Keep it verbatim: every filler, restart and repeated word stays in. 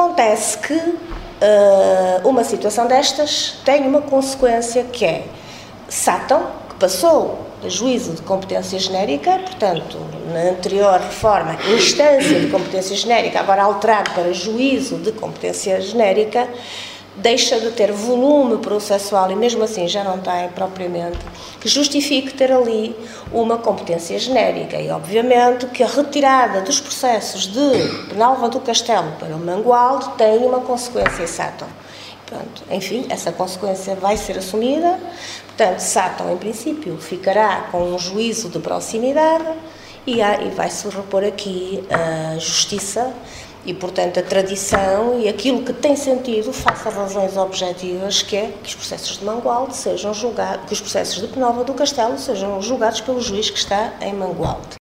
Acontece que uh, uma situação destas tem uma consequência que é Sátão, que passou a juízo de competência genérica, portanto, na anterior reforma, instância de competência genérica, agora alterado para juízo de competência genérica, deixa de ter volume processual e mesmo assim já não tem propriamente que justifique ter ali uma competência genérica e obviamente que a retirada dos processos de Penalva do Castelo para o Mangualde tem uma consequência Sátão. Portanto, enfim, essa consequência vai ser assumida, portanto, Sátão em princípio ficará com um juízo de proximidade e, há, e vai-se repor aqui a justiça e, portanto, a tradição e aquilo que tem sentido face a razões objetivas, que é que os processos de Mangualde sejam julgados, que os processos de Penalva do Castelo sejam julgados pelo juiz que está em Mangualde.